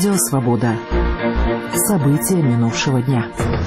Радио «Свобода». События минувшего дня.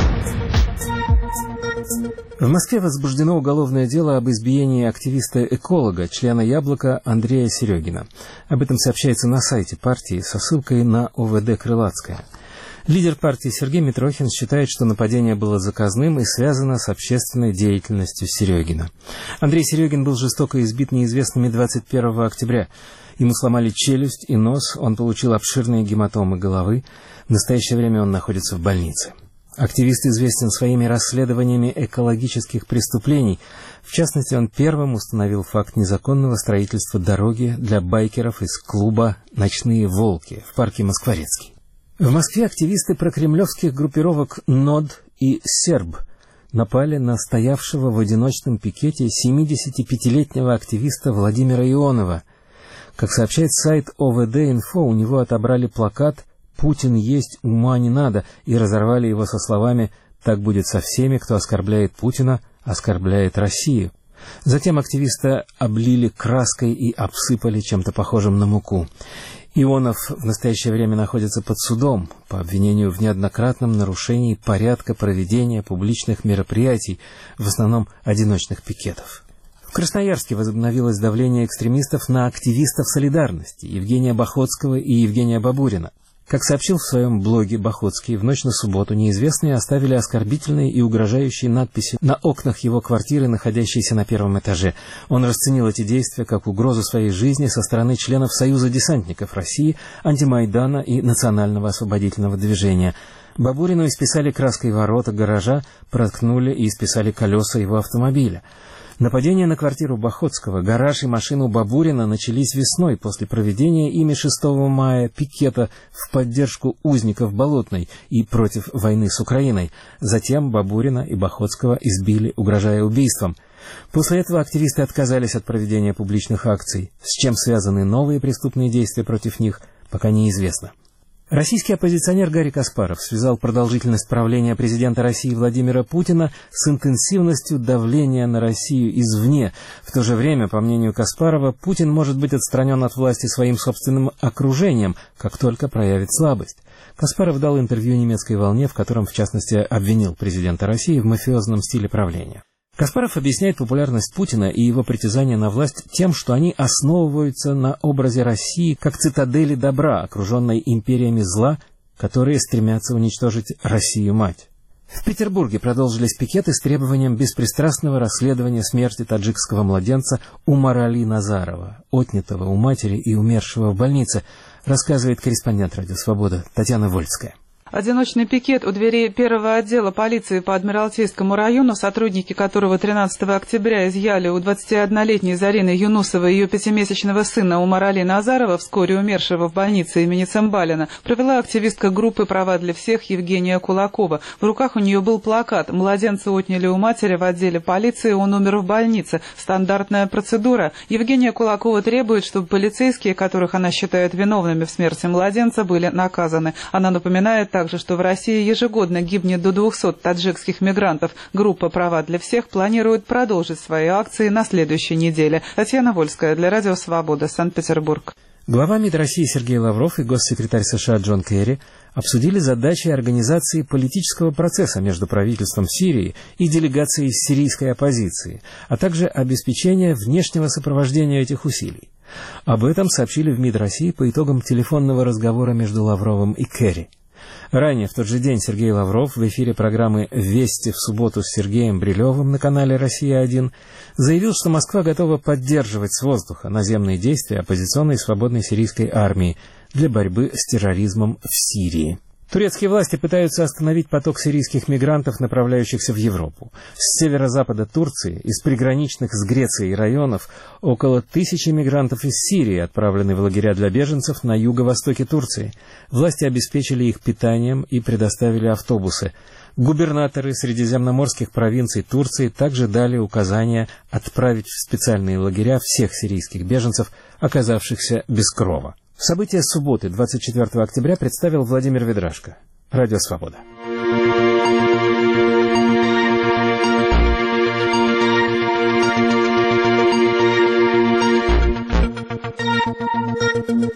В Москве возбуждено уголовное дело об избиении активиста-эколога, члена «Яблока» Андрея Серегина. Об этом сообщается на сайте партии со ссылкой на ОВД Крылатская. Лидер партии Сергей Митрохин считает, что нападение было заказным и связано с общественной деятельностью Серегина. Андрей Серегин был жестоко избит неизвестными 21 октября. Ему сломали челюсть и нос, он получил обширные гематомы головы. В настоящее время он находится в больнице. Активист известен своими расследованиями экологических преступлений. В частности, он первым установил факт незаконного строительства дороги для байкеров из клуба «Ночные волки» в парке Москворецкий. В Москве активисты прокремлевских группировок НОД и СЕРБ напали на стоявшего в одиночном пикете 75-летнего активиста Владимира Ионова. Как сообщает сайт ОВД-Инфо, у него отобрали плакат «Путин есть, ума не надо» и разорвали его со словами «Так будет со всеми, кто оскорбляет Путина, оскорбляет Россию». Затем активиста облили краской и обсыпали чем-то похожим на муку. Ионов в настоящее время находится под судом по обвинению в неоднократном нарушении порядка проведения публичных мероприятий, в основном одиночных пикетов. В Красноярске возобновилось давление экстремистов на активистов «Солидарности» Евгения Бахотского и Евгения Бабурина. Как сообщил в своем блоге Бахотский, в ночь на субботу неизвестные оставили оскорбительные и угрожающие надписи на окнах его квартиры, находящейся на первом этаже. Он расценил эти действия как угрозу своей жизни со стороны членов Союза десантников России, Антимайдана и Национального освободительного движения. Бабурину исписали краской ворота гаража, проткнули и исписали колеса его автомобиля. Нападения на квартиру Бахотского, гараж и машину Бабурина начались весной после проведения ими 6 мая пикета в поддержку узников Болотной и против войны с Украиной. Затем Бабурина и Бахотского избили, угрожая убийством. После этого активисты отказались от проведения публичных акций. С чем связаны новые преступные действия против них, пока неизвестно. Российский оппозиционер Гарри Каспаров связал продолжительность правления президента России Владимира Путина с интенсивностью давления на Россию извне. В то же время, по мнению Каспарова, Путин может быть отстранен от власти своим собственным окружением, как только проявит слабость. Каспаров дал интервью немецкой «Волне», в котором, в частности, обвинил президента России в мафиозном стиле правления. Каспаров объясняет популярность Путина и его притязания на власть тем, что они основываются на образе России как цитадели добра, окруженной империями зла, которые стремятся уничтожить Россию-мать. В Петербурге продолжились пикеты с требованием беспристрастного расследования смерти таджикского младенца Умара Али Назарова, отнятого у матери и умершего в больнице, рассказывает корреспондент «Радио Свобода» Татьяна Вольская. Одиночный пикет у дверей первого отдела полиции по Адмиралтейскому району, сотрудники которого 13 октября изъяли у 21-летней Зарины Юнусовой ее 5-месячного сына Умара Али Назарова, вскоре умершего в больнице имени Цымбалина, провела активистка группы «Права для всех» Евгения Кулакова. В руках у нее был плакат «Младенца отняли у матери в отделе полиции, он умер в больнице. Стандартная процедура». Евгения Кулакова требует, чтобы полицейские, которых она считает виновными в смерти младенца, были наказаны. Она напоминает также, что в России ежегодно гибнет до 200 таджикских мигрантов. Группа «Права для всех» планирует продолжить свои акции на следующей неделе. Татьяна Вольская для Радио Свобода, Санкт-Петербург. Глава МИД России Сергей Лавров и госсекретарь США Джон Керри обсудили задачи организации политического процесса между правительством Сирии и делегацией сирийской оппозиции, а также обеспечения внешнего сопровождения этих усилий. Об этом сообщили в МИД России по итогам телефонного разговора между Лавровым и Керри. Ранее, в тот же день, Сергей Лавров в эфире программы «Вести в субботу» с Сергеем Брилевым на канале «Россия-1» заявил, что Москва готова поддерживать с воздуха наземные действия оппозиционной свободной сирийской армии для борьбы с терроризмом в Сирии. Турецкие власти пытаются остановить поток сирийских мигрантов, направляющихся в Европу. С северо-запада Турции, из приграничных с Грецией районов, около 1000 мигрантов из Сирии отправлены в лагеря для беженцев на юго-востоке Турции. Власти обеспечили их питанием и предоставили автобусы. Губернаторы средиземноморских провинций Турции также дали указания отправить в специальные лагеря всех сирийских беженцев, оказавшихся без крова. События субботы, 24 октября, представил Владимир Ведрашко. Радио «Свобода».